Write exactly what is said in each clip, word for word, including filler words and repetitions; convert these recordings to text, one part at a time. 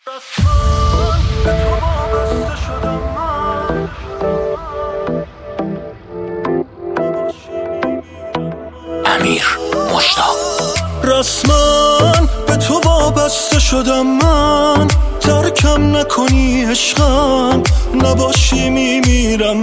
امیر مشتاق. رسما به تو وابسته شدم من، ترکم نکنی عشقم، نباشی میمیرم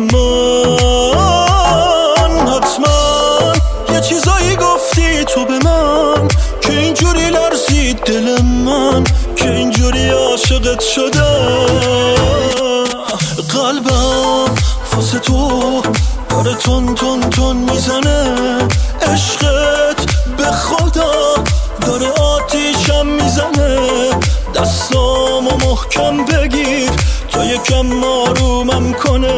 من. حتما یه چیزایی گفتی تو به من که اینجوری لرزید دل من، که اینجوری عاشقت شدم. قلبم واسه تو داره تون تون تون میزنه، عشقت به خدا داره آتیشم میزنه. دستامو محکم بگیر تا یکم آرومم کنه.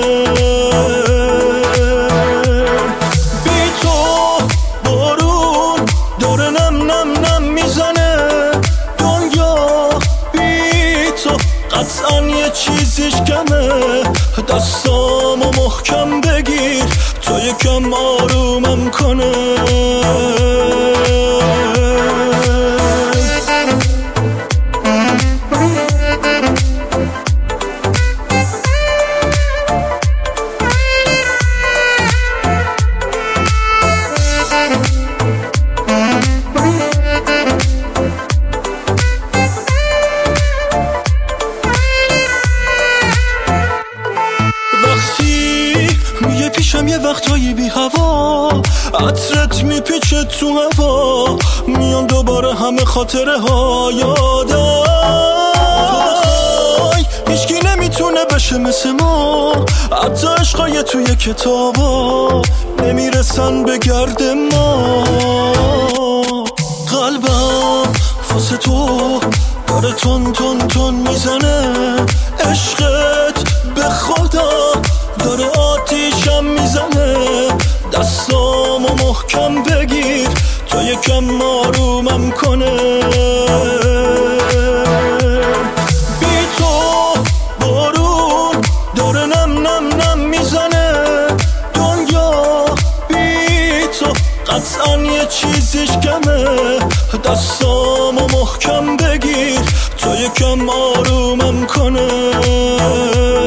بی تو بارون داره نم نم نم میزنه، دنیا بی تو قطعا یه چیزیش کمه. دستامو محکم بگیر تا یکم آرومم کنه. میگه پیشم یه وقتایی بی هوا، عطرت میپیچه تو هوا، میان دوباره همه خاطره ها یادم. هیچکی نمیتونه بشه مثل ما، حتی عشقای توی کتابا نمیرسن به گرد ما. قلبم واسه تو داره تون تون تون میزنه، عشقت به خدا داره آتیشم میزنه. دستامو محکم بگیر تا یکم آرومم کنه. بی تو بارون داره نم نم نم میزنه، دنیا بی تو قطعا یه چیزیش کمه. دستامو محکم بگیر تا یکم آرومم کنه.